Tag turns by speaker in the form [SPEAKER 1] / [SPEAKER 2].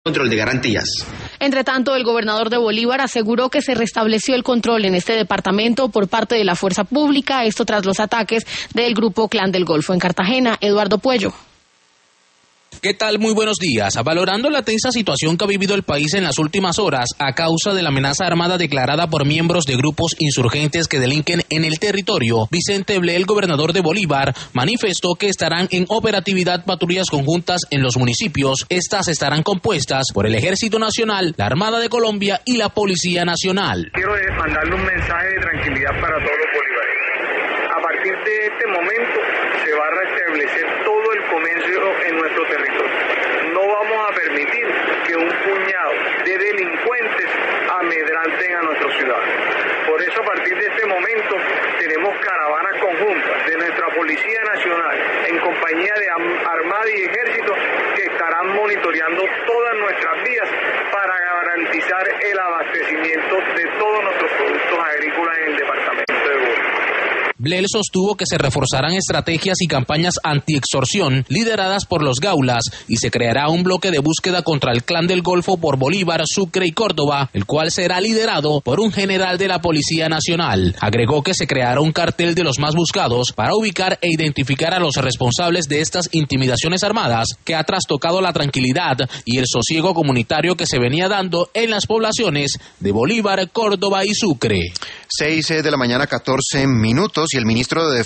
[SPEAKER 1] control de garantías.
[SPEAKER 2] Entre tanto, el gobernador de Bolívar aseguró que se restableció el control en este departamento por parte de la fuerza pública, esto tras los ataques del grupo Clan del Golfo. En Cartagena, Eduardo Puello.
[SPEAKER 3] ¿Qué tal? Muy buenos días. Valorando la tensa situación que ha vivido el país en las últimas horas a causa de la amenaza armada declarada por miembros de grupos insurgentes que delinquen en el territorio, Vicente Blel, gobernador de Bolívar, manifestó que estarán en operatividad patrullas conjuntas en los municipios. Estas estarán compuestas por el Ejército Nacional, la Armada de Colombia y la Policía Nacional.
[SPEAKER 4] Quiero mandarle un mensaje de tranquilidad para todos los bolivarianos. A partir de este momento se va a restablecer todo el comercio en nuestro territorio. No vamos a permitir que un puñado de delincuentes amedranten a nuestros ciudadanos. Por eso, a partir de este momento, tenemos caravanas conjuntas de nuestra Policía Nacional en compañía de Armada y Ejército que estarán monitoreando todas nuestras vías para garantizar el abastecimiento de todos nuestros productos agrícolas en el departamento de Bolívar.
[SPEAKER 3] Blel sostuvo que se reforzarán estrategias y campañas anti-extorsión lideradas por los Gaulas y se creará un bloque de búsqueda contra el Clan del Golfo por Bolívar, Sucre y Córdoba, el cual será liderado por un general de la Policía Nacional. Agregó que se creará un cartel de los más buscados para ubicar e identificar a los responsables de estas intimidaciones armadas que ha trastocado la tranquilidad y el sosiego comunitario que se venía dando en las poblaciones de Bolívar, Córdoba y Sucre.
[SPEAKER 5] 6 de la mañana, 14 minutos, y el ministro de